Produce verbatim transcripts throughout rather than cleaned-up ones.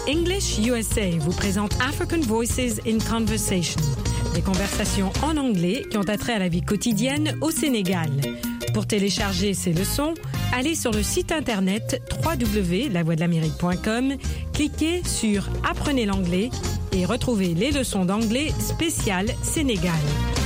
English U S A vous présente African Voices in Conversation, des conversations en anglais qui ont attrait à la vie quotidienne au Sénégal. Pour télécharger ces leçons, allez sur le site internet w w w point la voix de l'amérique point com, cliquez sur Apprenez l'anglais et retrouvez les leçons d'anglais spéciales Sénégal.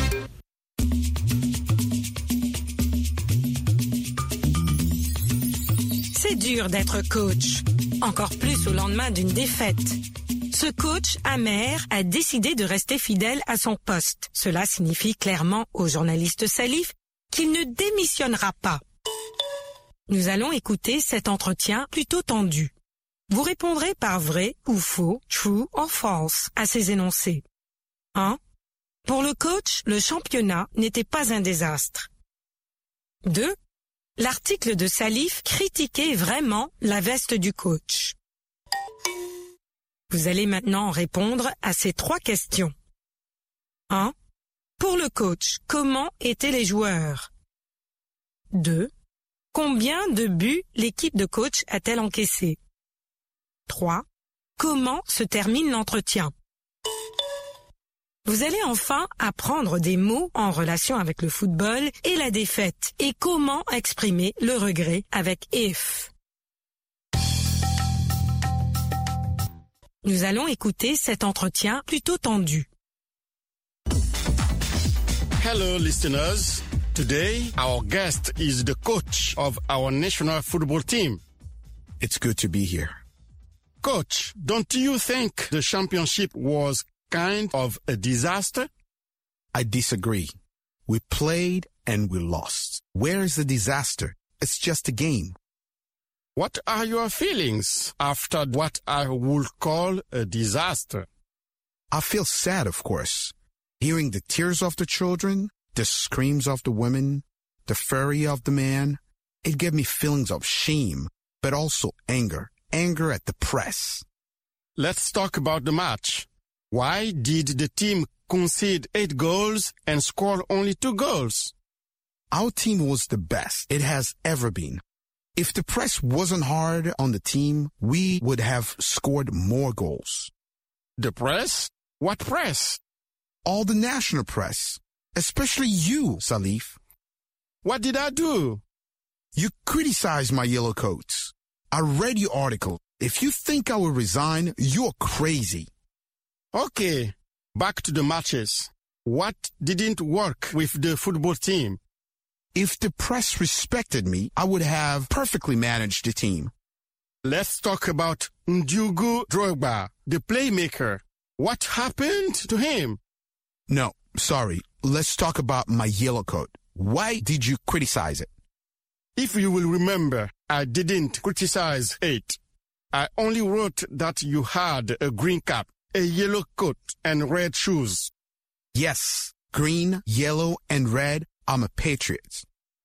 C'est dur d'être coach, encore plus au lendemain d'une défaite. Ce coach amer a décidé de rester fidèle à son poste. Cela signifie clairement au journaliste Salif qu'il ne démissionnera pas. Nous allons écouter cet entretien plutôt tendu. Vous répondrez par vrai ou faux, true or false, à ces énoncés. un. Pour le coach, le championnat n'était pas un désastre. deux. L'article de Salif critiquait vraiment la veste du coach. Vous allez maintenant répondre à ces trois questions. un. Pour le coach, comment étaient les joueurs? deux. Combien de buts l'équipe de coach a-t-elle encaissé? trois. Comment se termine l'entretien? Vous allez enfin apprendre des mots en relation avec le football et la défaite et comment exprimer le regret avec if. Nous allons écouter cet entretien plutôt tendu. Hello, listeners. Today, our guest is the coach of our national football team. It's good to be here. Coach, don't you think the championship was kind of a disaster? I disagree. We played and we lost. Where is the disaster? It's just a game. What are your feelings after what I would call a disaster? I feel sad, of course. Hearing the tears of the children, the screams of the women, the fury of the man, it gave me feelings of shame, but also anger. Anger at the press. Let's talk about the match. Why did the team concede eight goals and score only two goals? Our team was the best it has ever been. If the press wasn't hard on the team, we would have scored more goals. The press? What press? All the national press, especially you, Salif. What did I do? You criticized my yellow coats. I read your article. If you think I will resign, you're crazy. Okay, back to the matches. What didn't work with the football team? If the press respected me, I would have perfectly managed the team. Let's talk about Ndiogu Drogba, the playmaker. What happened to him? No, sorry. Let's talk about my yellow coat. Why did you criticize it? If you will remember, I didn't criticize it. I only wrote that you had a green cap, a yellow coat, and red shoes. Yes, green, yellow, and red. I'm a patriot.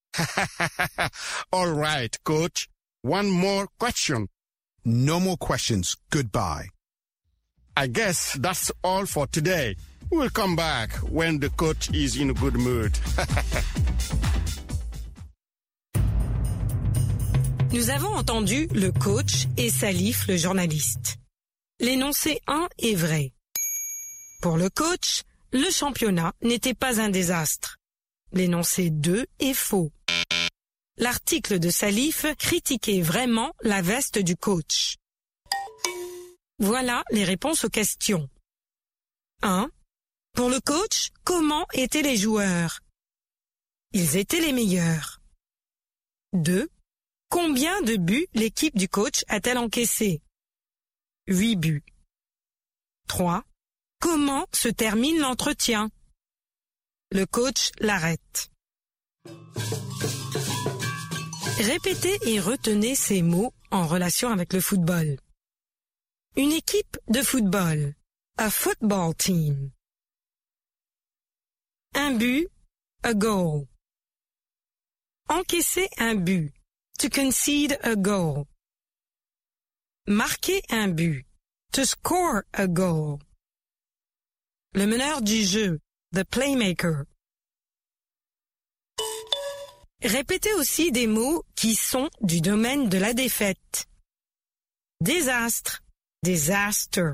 All right, coach. One more question. No more questions. Goodbye. I guess that's all for today. We'll come back when the coach is in a good mood. Nous avons entendu le coach et Salif, le journaliste. L'énoncé un est vrai. Pour le coach, le championnat n'était pas un désastre. L'énoncé deux est faux. L'article de Salif critiquait vraiment la veste du coach. Voilà les réponses aux questions. un. Pour le coach, comment étaient les joueurs? Ils étaient les meilleurs. deux. Combien de buts l'équipe du coach a-t-elle encaissé? huit buts. trois. Comment se termine l'entretien? Le coach l'arrête. Répétez et retenez ces mots en relation avec le football. Une équipe de football. A football team. Un but. A goal. Encaisser un but. To concede a goal. Marquer un but. To score a goal. Le meneur du jeu. The playmaker. Répétez aussi des mots qui sont du domaine de la défaite. Désastre, disaster.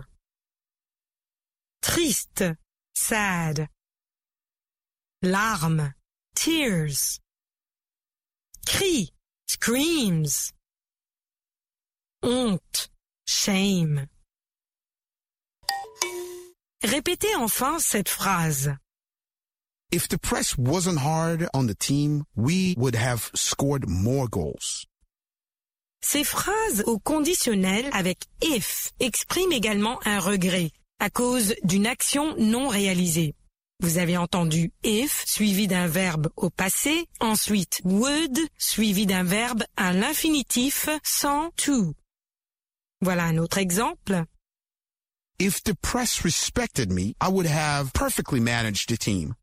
Triste, sad. Larmes, tears. Cri, screams. Honte, shame. Répétez enfin cette phrase. If the press wasn't hard on the team, we would have scored more goals. Ces phrases au conditionnel avec if expriment également un regret à cause d'une action non réalisée. Vous avez entendu if suivi d'un verbe au passé, ensuite would suivi d'un verbe à l'infinitif sans to. Voilà un autre exemple. If the press respected me, I would have perfectly managed the team.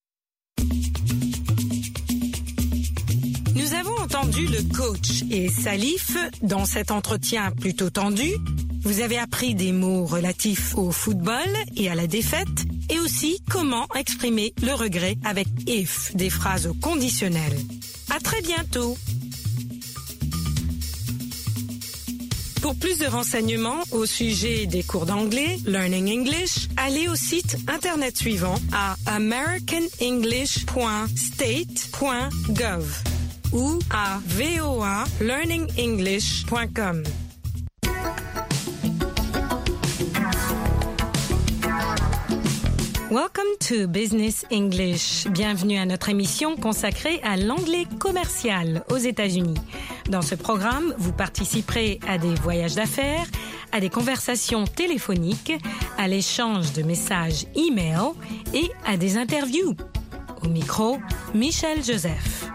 Nous avons entendu le coach et Salif dans cet entretien plutôt tendu. Vous avez appris des mots relatifs au football et à la défaite et aussi comment exprimer le regret avec if, des phrases au conditionnel. À très bientôt. Pour plus de renseignements au sujet des cours d'anglais, Learning English, allez au site internet suivant à american english point state point gov ou à voa learning english point com. Welcome to Business English. Bienvenue à notre émission consacrée à l'anglais commercial aux États-Unis. Dans ce programme, vous participerez à des voyages d'affaires, à des conversations téléphoniques, à l'échange de messages e-mail et à des interviews. Au micro, Michel Joseph.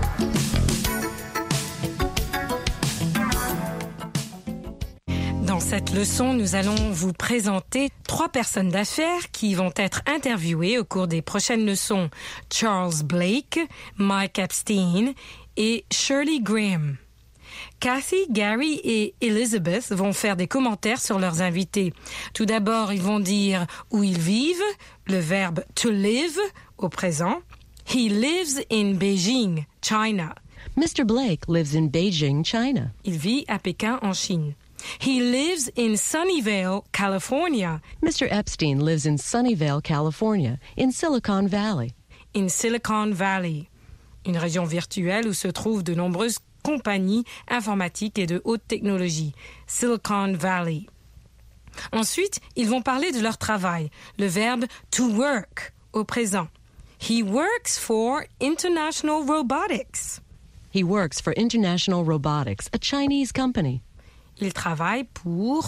Dans cette leçon, nous allons vous présenter trois personnes d'affaires qui vont être interviewées au cours des prochaines leçons. Charles Blake, Mike Epstein et Shirley Graham. Kathy, Gary et Elizabeth vont faire des commentaires sur leurs invités. Tout d'abord, ils vont dire où ils vivent, le verbe to live au présent. He lives in Beijing, China. Mister Blake lives in Beijing, China. Il vit à Pékin, en Chine. He lives in Sunnyvale, California. Mister Epstein lives in Sunnyvale, California, in Silicon Valley. In Silicon Valley, une région virtuelle où se trouvent de nombreuses compagnies informatiques et de haute technologie. Silicon Valley. Ensuite, ils vont parler de leur travail, le verbe to work au présent. He works for International Robotics. He works for International Robotics, a Chinese company. Il travaille pour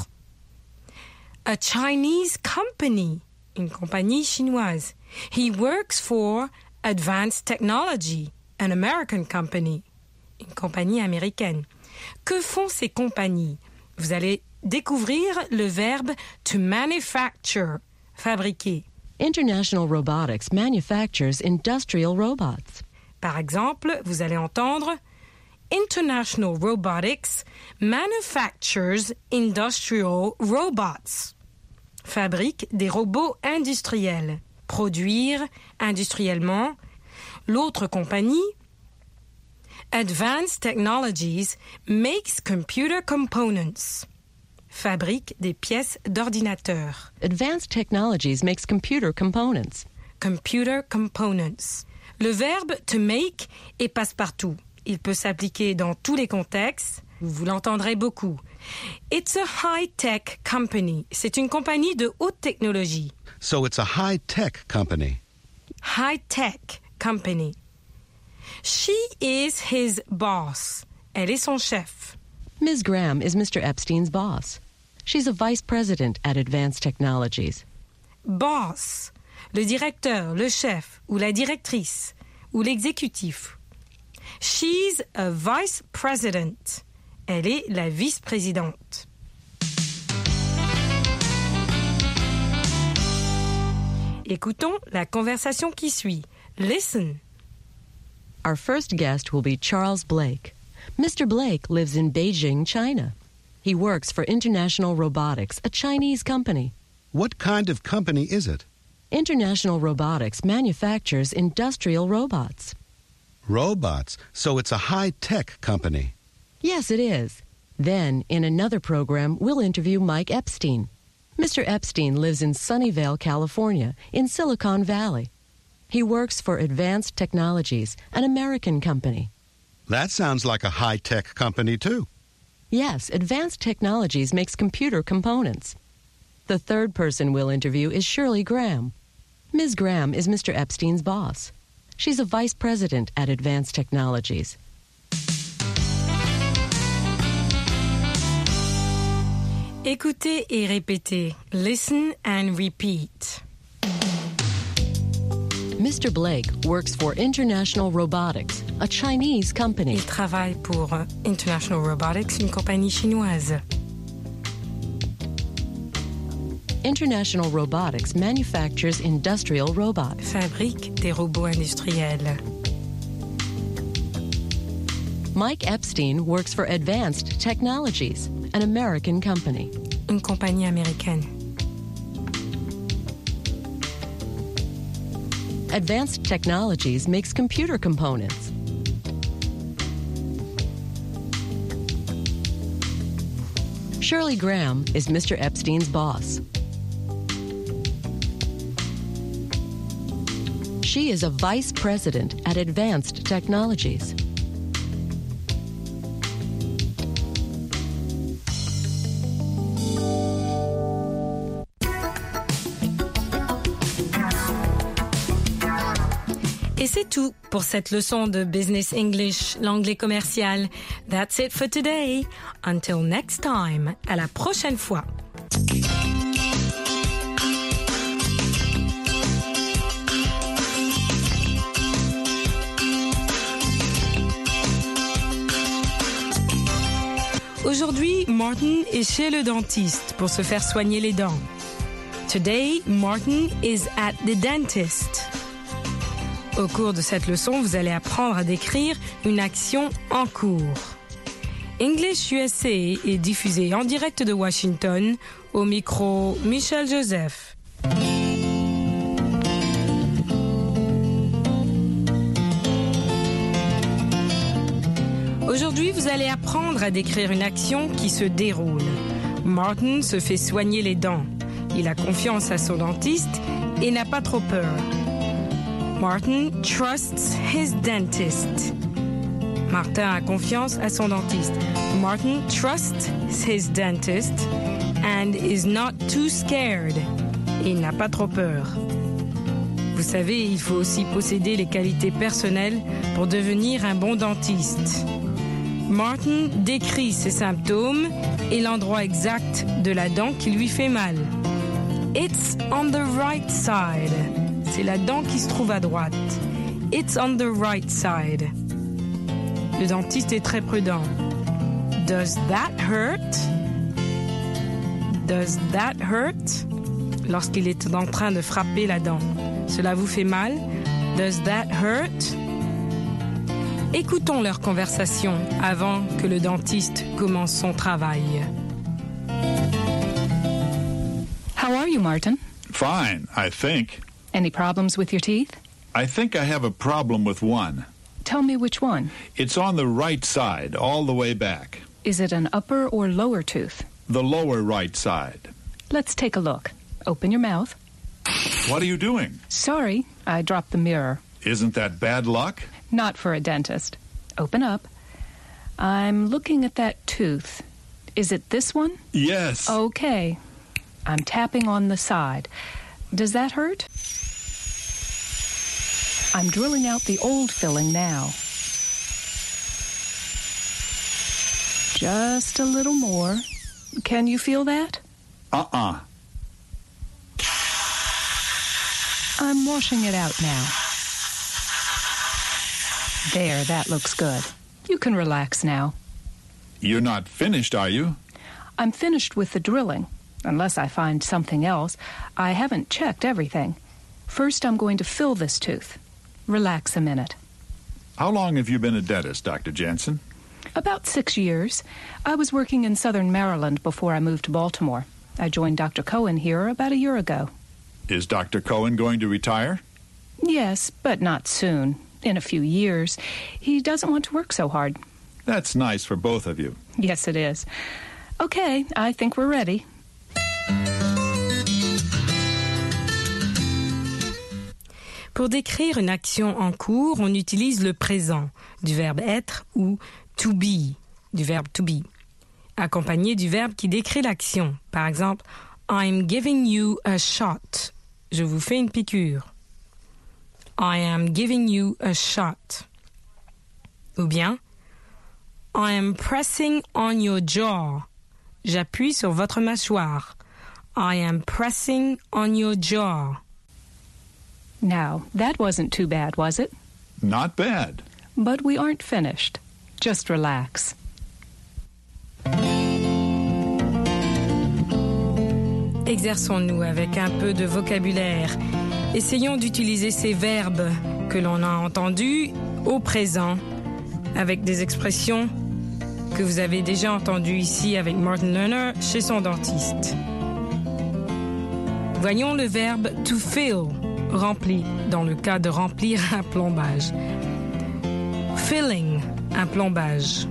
a Chinese company, une compagnie chinoise. He works for Advanced Technology, an American company, une compagnie américaine. Que font ces compagnies? Vous allez découvrir le verbe to manufacture, fabriquer. International Robotics manufactures industrial robots. Par exemple, vous allez entendre International Robotics manufactures industrial robots. Fabrique des robots industriels. Produire industriellement. L'autre compagnie, Advanced Technologies, makes computer components. Fabrique des pièces d'ordinateur. Advanced Technologies makes computer components. Computer components. Le verbe to make est passe-partout. Il peut s'appliquer dans tous les contextes. Vous l'entendrez beaucoup. It's a high-tech company. C'est une compagnie de haute technologie. So it's a high-tech company. High-tech company. She is his boss. Elle est son chef. Miz Graham is Mister Epstein's boss. She's a vice president at Advanced Technologies. Boss. Le directeur, le chef, ou la directrice, ou l'exécutif. She's a vice president. Elle est la vice-présidente. Écoutons la conversation qui suit. Listen. Our first guest will be Charles Blake. Mister Blake lives in Beijing, China. He works for International Robotics, a Chinese company. What kind of company is it? International Robotics manufactures industrial robots. Robots. So it's a high-tech company. Yes, it is. Then, in another program, we'll interview Mike Epstein. Mister Epstein lives in Sunnyvale, California, in Silicon Valley. He works for Advanced Technologies, an American company. That sounds like a high-tech company, too. Yes, Advanced Technologies makes computer components. The third person we'll interview is Shirley Graham. Miz Graham is Mister Epstein's boss. She's a vice president at Advanced Technologies. Écoutez et répétez. Listen and repeat. Mister Blake works for International Robotics, a Chinese company. Il travaille pour International Robotics, une compagnie chinoise. International Robotics manufactures industrial robots. Fabrique des robots industriels. Mike Epstein works for Advanced Technologies, an American company. Une compagnie américaine. Advanced Technologies makes computer components. Shirley Graham is Mister Epstein's boss. She is a vice president at Advanced Technologies. Et c'est tout pour cette leçon de Business English, l'anglais commercial. That's it for today. Until next time. À la prochaine fois. Aujourd'hui, Martin est chez le dentiste pour se faire soigner les dents. Today, Martin is at the dentist. Au cours de cette leçon, vous allez apprendre à décrire une action en cours. English U S A est diffusé en direct de Washington, au micro Michel Joseph. Aujourd'hui, vous allez apprendre à décrire une action qui se déroule. Martin se fait soigner les dents. Il a confiance à son dentiste et n'a pas trop peur. Martin trusts his dentist. Martin a confiance à son dentiste. Martin trusts his dentist and is not too scared. Il n'a pas trop peur. Vous savez, il faut aussi posséder les qualités personnelles pour devenir un bon dentiste. Martin décrit ses symptômes et l'endroit exact de la dent qui lui fait mal. It's on the right side. C'est la dent qui se trouve à droite. It's on the right side. Le dentiste est très prudent. Does that hurt? Does that hurt? Lorsqu'il est en train de frapper la dent. Cela vous fait mal? Does that hurt? Écoutons leur conversation avant que le dentiste commence son travail. How are you, Martin? Fine, I think. Any problems with your teeth? I think I have a problem with one. Tell me which one. It's on the right side, all the way back. Is it an upper or lower tooth? The lower right side. Let's take a look. Open your mouth. What are you doing? Sorry, I dropped the mirror. Isn't that bad luck? Not for a dentist. Open up. I'm looking at that tooth. Is it this one? Yes. Okay. I'm tapping on the side. Does that hurt? I'm drilling out the old filling now. Just a little more. Can you feel that? Uh-uh. I'm washing it out now. There, that looks good. You can relax now. You're not finished, are you? I'm finished with the drilling. Unless I find something else, I haven't checked everything. First, I'm going to fill this tooth. Relax a minute. How long have you been a dentist, Doctor Jensen? About six years. I was working in southern Maryland before I moved to Baltimore. I joined Doctor Cohen here about a year ago. Is Doctor Cohen going to retire? Yes, but not soon. In a few years. He doesn't want to work so hard. That's nice for both of you. Yes, it is. Okay, I think we're ready. Pour décrire une action en cours, on utilise le présent du verbe être ou to be du verbe to be, accompagné du verbe qui décrit l'action. Par exemple, I'm giving you a shot. Je vous fais une piqûre. I am giving you a shot. Ou bien, I am pressing on your jaw. J'appuie sur votre mâchoire. I am pressing on your jaw. Now, that wasn't too bad, was it? Not bad. But we aren't finished. Just relax. Exerçons-nous avec un peu de vocabulaire. Essayons d'utiliser ces verbes que l'on a entendus au présent avec des expressions que vous avez déjà entendues ici avec Martin Lerner chez son dentiste. Voyons le verbe to fill, rempli, dans le cas de remplir un plombage. Filling, un plombage.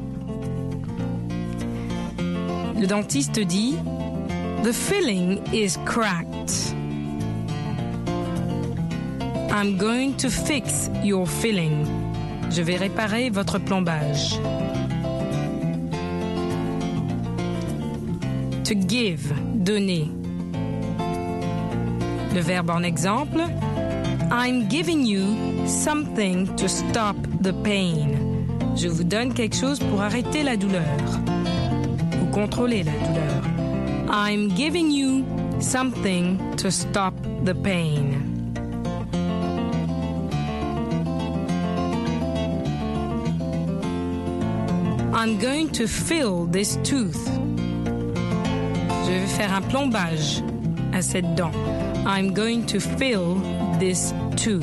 Le dentiste dit The filling is cracked. I'm going to fix your filling. Je vais réparer votre plombage. To give, donner. Le verbe en exemple, I'm giving you something to stop the pain. Je vous donne quelque chose pour arrêter la douleur ou contrôler la douleur. I'm giving you something to stop the pain. I'm going to fill this tooth. Je vais faire un plombage à cette dent. I'm going to fill this tooth.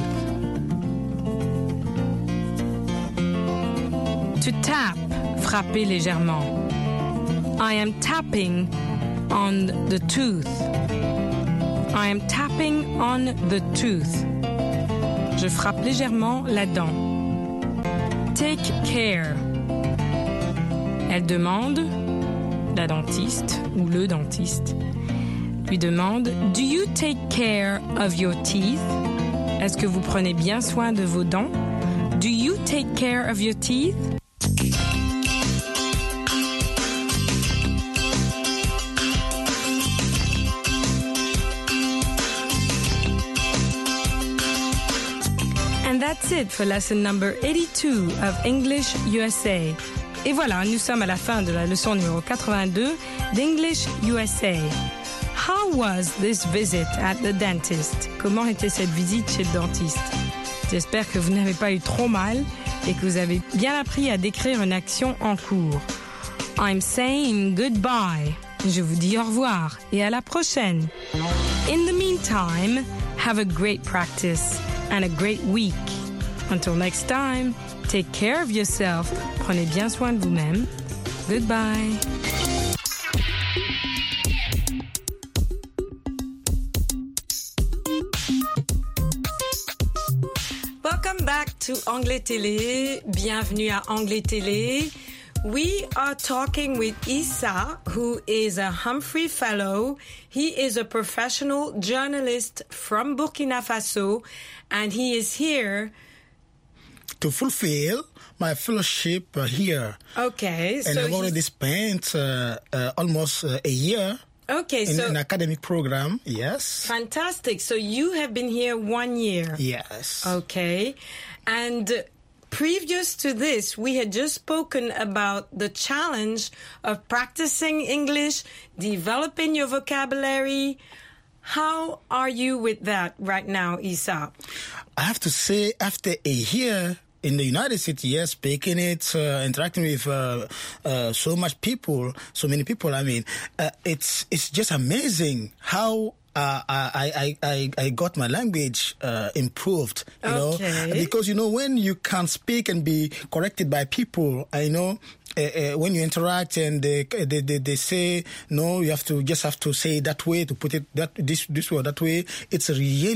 To tap, frapper légèrement. I am tapping on the tooth. I am tapping on the tooth. Je frappe légèrement la dent. Take care. Elle demande, la dentiste ou le dentiste, lui demande Do you take care of your teeth? Est-ce que vous prenez bien soin de vos dents? Do you take care of your teeth? And that's it for lesson number eighty-two of English U S A. Et voilà, nous sommes à la fin de la leçon numéro quatre-vingt-deux d'English U S A. How was this visit at the dentist? Comment était cette visite chez le dentiste? J'espère que vous n'avez pas eu trop mal et que vous avez bien appris à décrire une action en cours. I'm saying goodbye. Je vous dis au revoir et à la prochaine. In the meantime, have a great practice and a great week. Until next time, take care of yourself. Prenez bien soin de vous-même. Goodbye. Welcome back to Anglais Télé. Bienvenue à Anglais Télé. We are talking with Issa, who is a Humphrey Fellow. He is a professional journalist from Burkina Faso, and he is here to fulfill my fellowship uh, here. Okay. And so I've already spent uh, uh, almost uh, a year okay, in so an academic program. Yes. Fantastic. So you have been here one year. Yes. Okay. And previous to this, we had just spoken about the challenge of practicing English, developing your vocabulary. How are you with that right now, Issa? I have to say, after a year in the United States, yes, speaking it, uh, interacting with uh, uh, so much people, so many people, I mean, uh, it's it's just amazing how uh, I, I, I, I got my language uh, improved, you okay. know, because, you know, when you can speak and be corrected by people, I know, Uh, uh, when you interact and they, they they they say no, you have to just have to say it that way, to put it that this this way or that way. It's really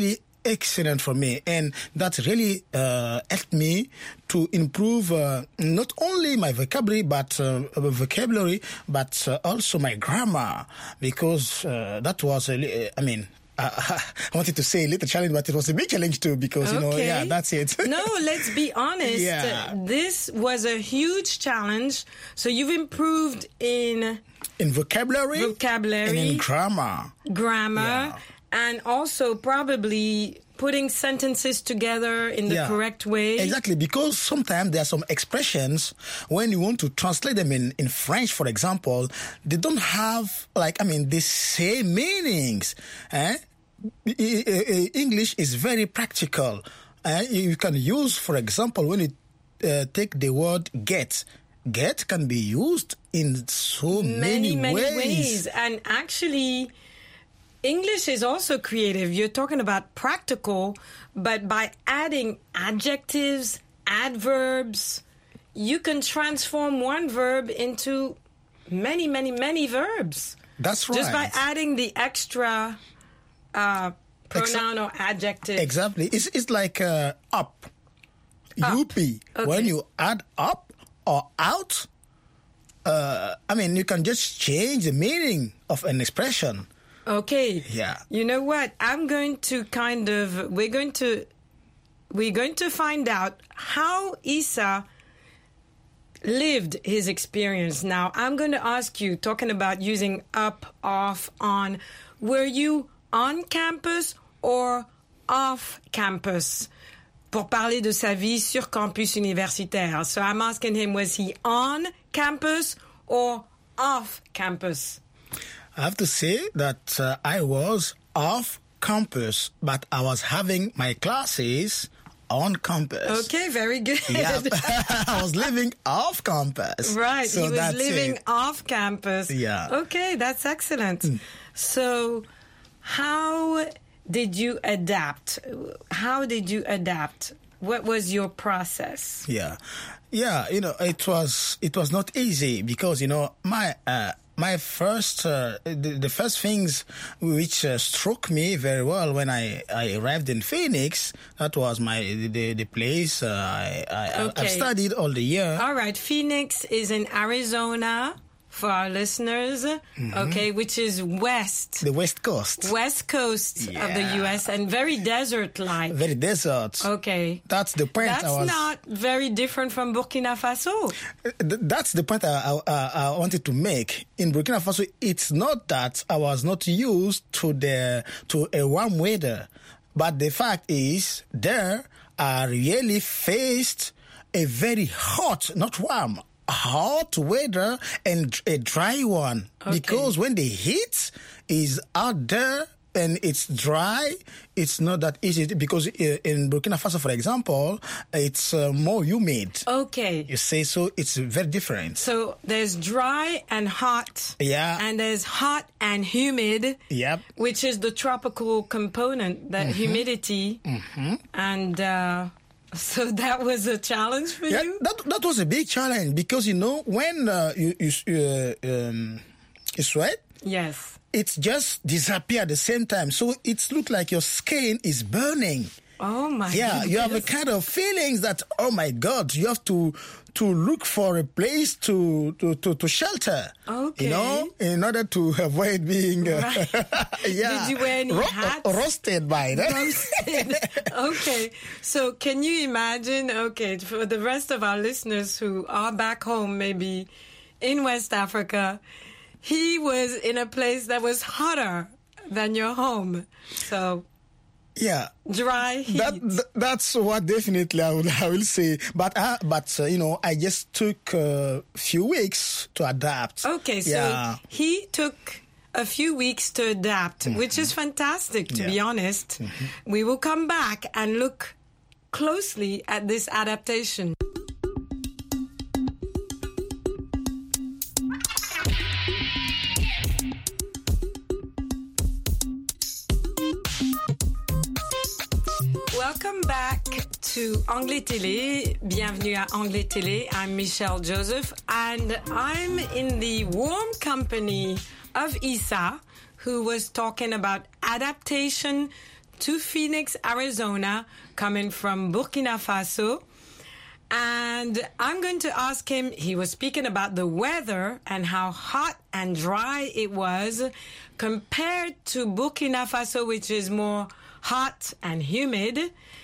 excellent for me, and that really uh, helped me to improve uh, not only my vocabulary, but uh, vocabulary, but uh, also my grammar, because uh, that was, a, I mean, uh, I wanted to say a little challenge, but it was a big challenge too, because, you know, Okay. yeah, that's it. No, let's be honest. Yeah. This was a huge challenge. So you've improved in In vocabulary, vocabulary, and in grammar. grammar, Yeah. and also probably putting sentences together in the Yeah. correct way. Exactly, because sometimes there are some expressions, when you want to translate them in, in French, for example, they don't have, like, I mean, the same meanings. Eh? I- I- I- English is very practical. Eh? You can use, for example, when you uh, take the word get, get can be used in so many, many, many ways. ways. And actually, English is also creative. You're talking about practical, but by adding adjectives, adverbs, you can transform one verb into many, many, many verbs. That's right. Just by adding the extra uh, pronoun or adjective. Exactly. It's, it's like uh, up. Up. U P. Okay. When you add up or out, uh, I mean, you can just change the meaning of an expression. Okay. Yeah. You know what? I'm going to kind of we're going to we're going to find out how Issa lived his experience. Now, I'm going to ask you, talking about using up, off, on, were you on campus or off campus? Pour parler de sa vie sur campus universitaire. So I'm asking him, was he on campus or off campus? I have to say that uh, I was off campus, but I was having my classes on campus. Okay, very good. Yeah, I was living off campus. Right, So he was that's living it. off campus. Yeah. Okay, that's excellent. So, how did you adapt? How did you adapt? What was your process? Yeah, yeah. You know, it was it was not easy because you know my uh, my first uh, the, the first things which uh, struck me very well when I, I arrived in Phoenix, that was my the the place uh, I I Okay. I've studied all the year. All right, Phoenix is in Arizona for our listeners. Okay, which is west. The West Coast, West coast of the Yeah. U S and very desert-like. very desert. Okay. That's the point. That's I was. not very different from Burkina Faso. Th- That's the point I, I, I wanted to make. In Burkina Faso, it's not that I was not used to the to a warm weather, but the fact is, there I really faced a very hot, not warm, hot weather and a dry one. Okay. Because when the heat is out there and it's dry, it's not that easy. Because uh, in Burkina Faso, for example, it's uh, more humid. Okay. You say so, it's very different. So there's dry and hot. Yeah. And there's hot and humid. Yep. Which is the tropical component, that humidity. Mm-hmm. And uh, so that was a challenge for Yeah, you? that that was a big challenge because you know when uh, you you uh, um, you sweat, Yes. it just disappear at the same time. So it looks like your skin is burning. Oh my Yeah, you have a goodness. kind of feelings that, oh my God, you have to to look for a place to to, to, to shelter. Okay. You know, in order to avoid being uh, Right. yeah, Did you wear any hats? roasted by that. Roasted. Okay. So can you imagine, okay, for the rest of our listeners who are back home, maybe in West Africa, he was in a place that was hotter than your home. So Yeah. dry heat. That, th- that's what definitely I will, I will say. But uh, but uh, you know, I just took a few weeks to adapt. Okay, so yeah. he took a few weeks to adapt, which is fantastic, to be Yeah. honest. We will come back and look closely at this adaptation. Welcome back to Anglais Télé. Bienvenue à Anglais Télé. I'm Michelle Joseph, and I'm in the warm company of Issa, who was talking about adaptation to Phoenix, Arizona, coming from Burkina Faso. And I'm going to ask him, he was speaking about the weather and how hot and dry it was compared to Burkina Faso, which is more hot and humid.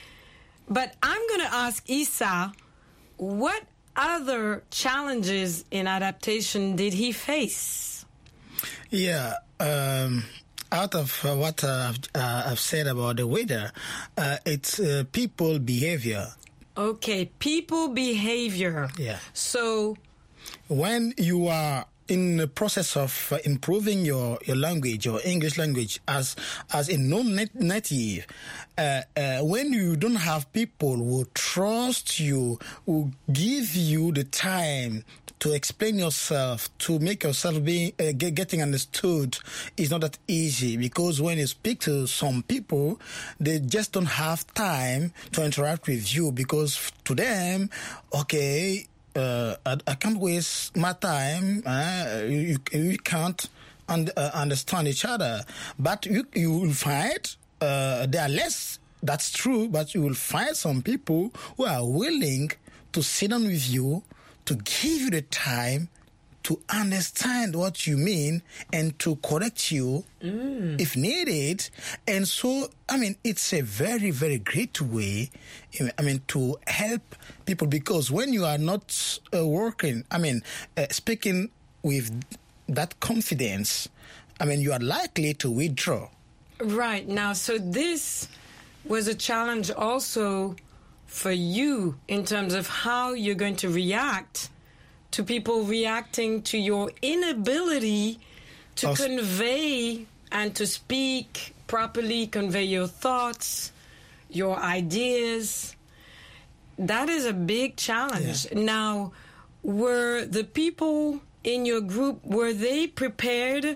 But I'm going to ask Issa, what other challenges in adaptation did he face? Yeah, um, out of uh, what uh, I've, uh, I've said about the weather, uh, it's uh, people behavior. Okay, people behavior. Yeah. So when you are in the process of uh, improving your, your language, your English language, as as a non-native, uh, uh, when you don't have people who trust you, who give you the time to explain yourself, to make yourself being uh, get, getting understood, is not that easy, because when you speak to some people, they just don't have time to interact with you, because to them, okay, uh, I, I can't waste my time. Uh, you, you can't un- uh, understand each other, but you you will find uh, there are less. That's true, but you will find some people who are willing to sit down with you, to give you the time to understand what you mean and to correct you mm. if needed. And so, I mean, it's a very, very great way, I mean, to help people, because when you are not uh, working, I mean, uh, speaking with that confidence, I mean, you are likely to withdraw. Right. Now, so this was a challenge also for you in terms of how you're going to react to people reacting to your inability to also convey and to speak properly, convey your thoughts, your ideas. That is a big challenge. Yeah. Now, were the people in your group, were they prepared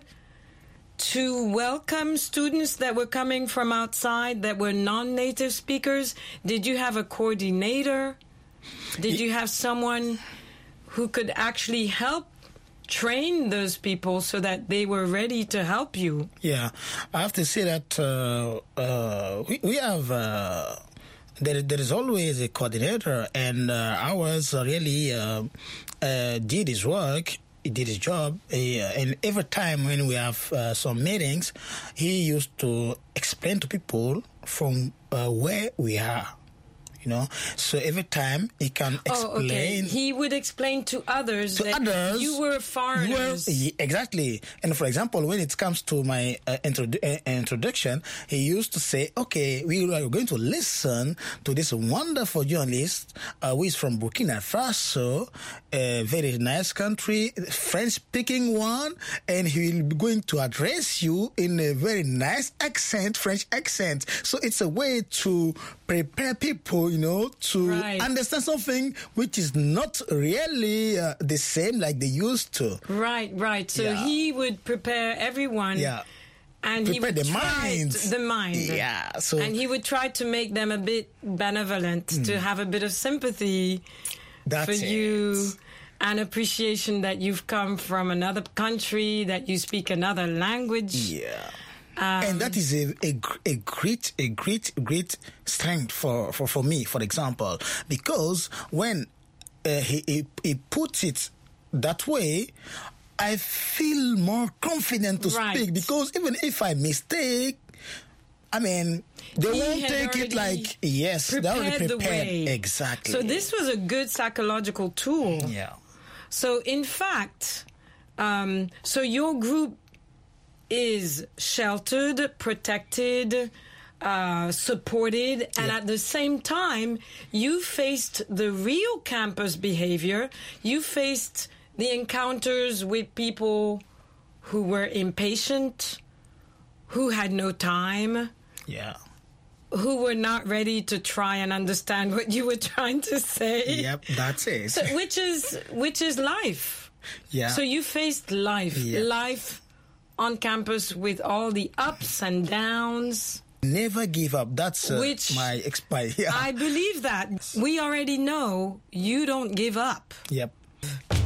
to welcome students that were coming from outside that were non-native speakers? Did you have a coordinator? Did you have someone who could actually help train those people so that they were ready to help you? Yeah, I have to say that uh, uh, we, we have... Uh, there, there is always a coordinator, and uh, ours really uh, uh, did his work. He did his job, he, uh, and every time when we have uh, some meetings, he used to explain to people from uh, where we are. You know, so every time he can explain. Oh, okay. He would explain to others to that others, you were foreigners. You were, exactly. And for example, when it comes to my uh, introdu- uh, introduction, he used to say, okay, we are going to listen to this wonderful journalist uh, who is from Burkina Faso, a very nice country, French-speaking one, and he will be going to address you in a very nice accent, French accent. So it's a way to prepare people, you know, to right. understand something which is not really uh, the same like they used to. Right, right. So yeah. he would prepare everyone. Yeah. And prepare he would the try minds. the mind. Yeah. So and he would try to make them a bit benevolent, mm. to have a bit of sympathy That's for it. you, and appreciation that you've come from another country, that you speak another language. Yeah. Um, and that is a, a, a great, a great, great strength for, for, for me, for example, because when uh, he, he, he puts it that way, I feel more confident to right. speak, because even if I mistake, I mean, they he won't take it like, yes, they're already prepared. The way. Exactly. So this was a good psychological tool. Yeah. So in fact, um, so your group is sheltered, protected, uh, supported, and yeah. at the same time, you faced the real campus behavior. You faced the encounters with people who were impatient, who had no time, yeah, who were not ready to try and understand what you were trying to say. Yep, that's it. So, which is which is life. Yeah. So you faced life, yeah. life on campus with all the ups and downs. Never give up. That's uh, Which my expire. Yeah. I believe that. We already know you don't give up. Yep.